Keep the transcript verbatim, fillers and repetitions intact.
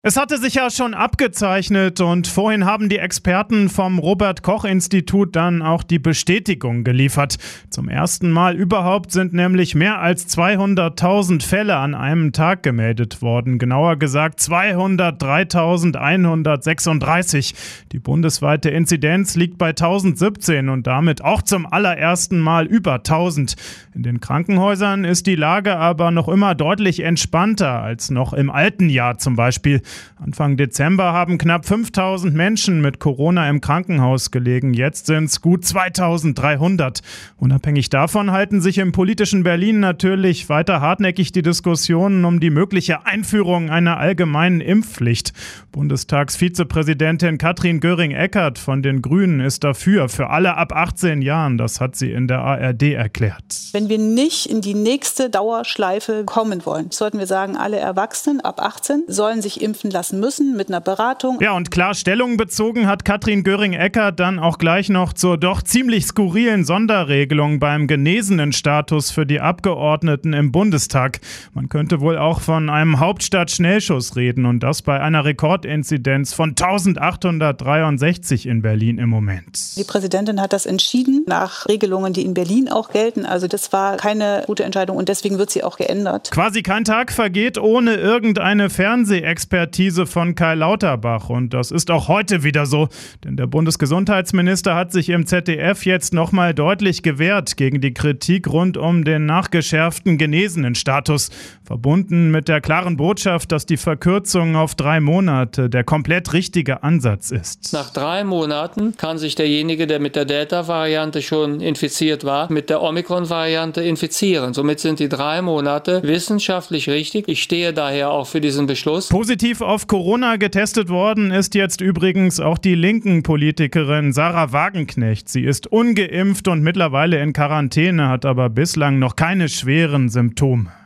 Es hatte sich ja schon abgezeichnet und vorhin haben die Experten vom Robert-Koch-Institut dann auch die Bestätigung geliefert. Zum ersten Mal überhaupt sind nämlich mehr als zweihunderttausend Fälle an einem Tag gemeldet worden. Genauer gesagt zweihundertdreitausendeinhundertsechsunddreißig. Die bundesweite Inzidenz liegt bei tausendsiebzehn und damit auch zum allerersten Mal über tausend. In den Krankenhäusern ist die Lage aber noch immer deutlich entspannter als noch im alten Jahr zum Beispiel. Anfang Dezember haben knapp fünftausend Menschen mit Corona im Krankenhaus gelegen. Jetzt sind es gut zweitausenddreihundert. Unabhängig davon halten sich im politischen Berlin natürlich weiter hartnäckig die Diskussionen um die mögliche Einführung einer allgemeinen Impfpflicht. Bundestagsvizepräsidentin Katrin Göring-Eckardt von den Grünen ist dafür, für alle ab achtzehn Jahren. Das hat sie in der A R D erklärt. Wenn wir nicht in die nächste Dauerschleife kommen wollen, sollten wir sagen, alle Erwachsenen ab achtzehn sollen sich impfen lassen müssen mit einer Beratung. Ja, und klar Stellung bezogen hat Katrin Göring-Eckardt dann auch gleich noch zur doch ziemlich skurrilen Sonderregelung beim Genesenenstatus für die Abgeordneten im Bundestag. Man könnte wohl auch von einem Hauptstadt-Schnellschuss reden und das bei einer Rekordinzidenz von eintausendachthundertdreiundsechzig in Berlin im Moment. Die Präsidentin hat das entschieden nach Regelungen, die in Berlin auch gelten. Also das war keine gute Entscheidung und deswegen wird sie auch geändert. Quasi kein Tag vergeht ohne irgendeine Fernsehexpertise von Karl Lauterbach. Und das ist auch heute wieder so. Denn der Bundesgesundheitsminister hat sich im Z D F jetzt nochmal deutlich gewehrt gegen die Kritik rund um den nachgeschärften Genesenenstatus. Verbunden mit der klaren Botschaft, dass die Verkürzung auf drei Monate der komplett richtige Ansatz ist. Nach drei Monaten kann sich derjenige, der mit der Delta-Variante schon infiziert war, mit der Omikron-Variante infizieren. Somit sind die drei Monate wissenschaftlich richtig. Ich stehe daher auch für diesen Beschluss. Positiv auf Corona getestet worden ist jetzt übrigens auch die linken Politikerin Sarah Wagenknecht. Sie ist ungeimpft und mittlerweile in Quarantäne, hat aber bislang noch keine schweren Symptome.